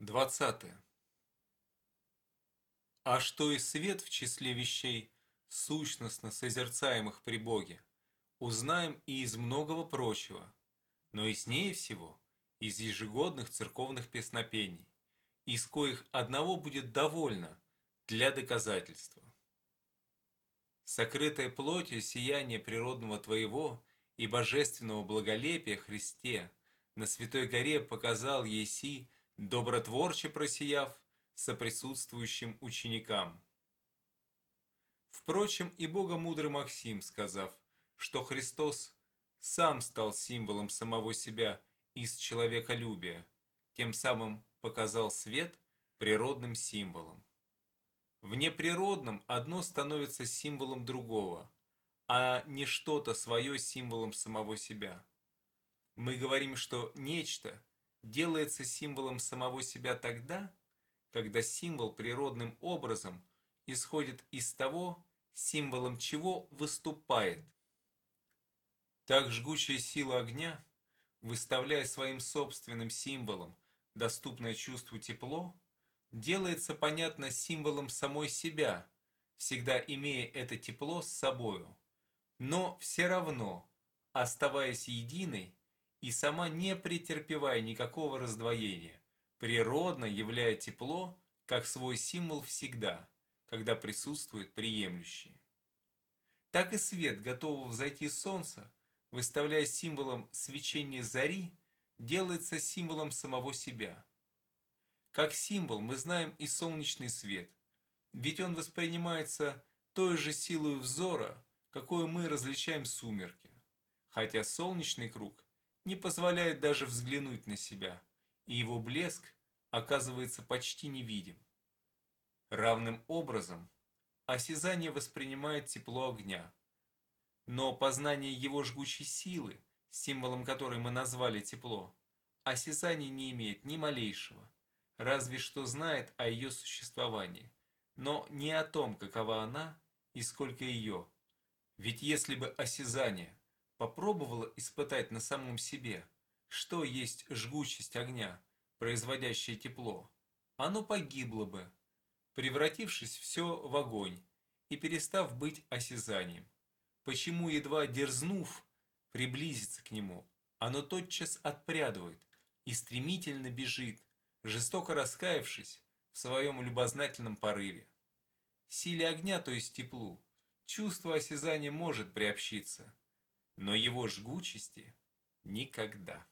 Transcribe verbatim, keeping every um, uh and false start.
двадцатое. А что и свет в числе вещей, сущностно созерцаемых при Боге, узнаем и из многого прочего, но яснее всего из ежегодных церковных песнопений, из коих одного будет довольно для доказательства. Сокрытое плотью сияние природного Твоего и божественного благолепия Христе на Святой горе показал еси, добротворче просияв соприсутствующим ученикам. Впрочем, и богомудрый Максим, сказав, что Христос сам стал символом самого себя из человеколюбия, тем самым показал свет природным символом. В неприродном одно становится символом другого, а не что-то свое символом самого себя. Мы говорим, что нечто делается символом самого себя тогда, когда символ природным образом исходит из того, символом чего выступает. Так жгучая сила огня, выставляя своим собственным символом доступное чувству тепло, делается понятно символом самой себя, всегда имея это тепло с собою, но все равно, оставаясь единой и сама не претерпевая никакого раздвоения, природно являя тепло как свой символ всегда, когда присутствует приемлющий. Так и свет готового взойти солнца, выставляя символом свечения зари, делается символом самого себя. Как символ мы знаем и солнечный свет, ведь он воспринимается той же силой взора, какую мы различаем сумерки, хотя солнечный круг не позволяет даже взглянуть на себя, и его блеск оказывается почти невидим. Равным образом, осязание воспринимает тепло огня, но познание его жгучей силы, символом которой мы назвали тепло, осязание не имеет ни малейшего, разве что знает о ее существовании, но не о том, какова она и сколько ее. Ведь если бы осязание попробовало испытать на самом себе, что есть жгучесть огня, производящее тепло, оно погибло бы, превратившись все в огонь и перестав быть осязанием. Почему, едва дерзнув приблизиться к нему, оно тотчас отпрядывает и стремительно бежит, жестоко раскаявшись в своем любознательном порыве? Силе огня, то есть теплу, чувство осязания может приобщиться, но его жгучести никогда.